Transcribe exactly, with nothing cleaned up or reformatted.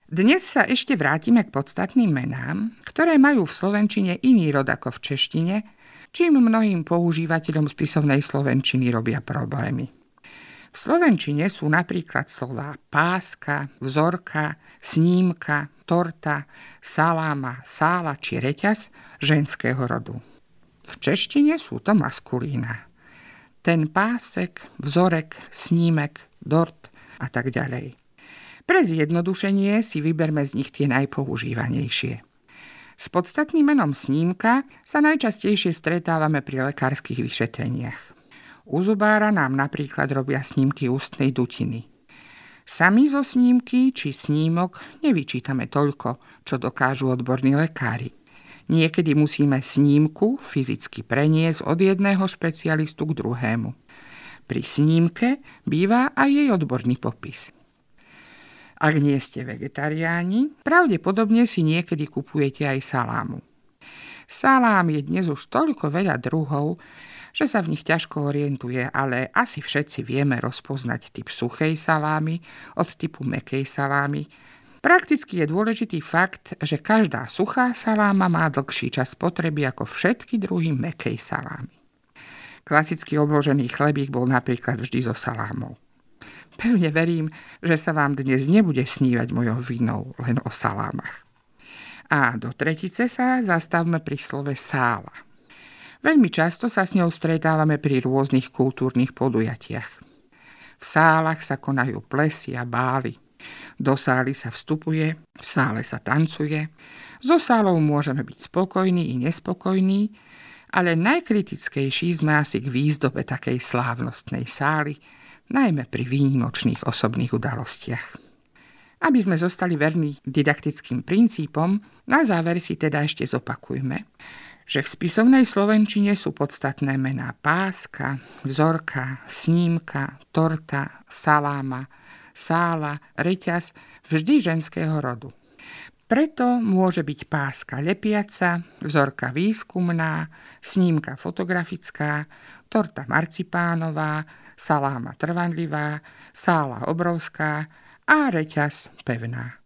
Dnes sa ešte vrátime k podstatným menám, ktoré majú v slovenčine iný rod ako v češtine, čím mnohým používateľom spisovnej slovenčiny robia problémy. V slovenčine sú napríklad slová páska, vzorka, snímka, torta, saláma, sála či reťaz ženského rodu. V češtine sú to maskulína. Ten pásek, vzorek, snímek, dort a tak ďalej. Pre zjednodušenie si vyberme z nich tie najpoužívanejšie. S podstatným menom snímka sa najčastejšie stretávame pri lekárskych vyšetreniach. U zubára nám napríklad robia snímky ústnej dutiny. Sami zo snímky či snímok nevyčítame toľko, čo dokážu odborní lekári. Niekedy musíme snímku fyzicky preniesť od jedného špecialistu k druhému. Pri snímke býva aj jej odborný popis. Ak nie ste vegetariáni, pravdepodobne si niekedy kupujete aj salámu. Salám je dnes už toľko veľa druhov, že sa v nich ťažko orientuje, ale asi všetci vieme rozpoznať typ suchej salámy od typu mäkkej salámy. Prakticky je dôležitý fakt, že každá suchá saláma má dlhší čas spotreby ako všetky druhy mäkkej salámy. Klasicky obložený chlebík bol napríklad vždy so salámou. Pevne verím, že sa vám dnes nebude snívať mojou vinou len o salámach. A do tretice sa zastavme pri slove sála. Veľmi často sa s ňou stretávame pri rôznych kultúrnych podujatiach. V sálach sa konajú plesy a bály. Do sály sa vstupuje, v sále sa tancuje. So sálou môžeme byť spokojní i nespokojní, ale najkritickejší sme asi k výzdobe takej slávnostnej sály, najmä pri výnimočných osobných udalostiach. Aby sme zostali verní didaktickým princípom, na záver si teda ešte zopakujme, že v spisovnej slovenčine sú podstatné mená páska, vzorka, snímka, torta, saláma, sála, reťaz, vždy ženského rodu. Preto môže byť páska lepiaca, vzorka výskumná, snímka fotografická, torta marcipánová, saláma trvanlivá, sála obrovská a reťaz pevná.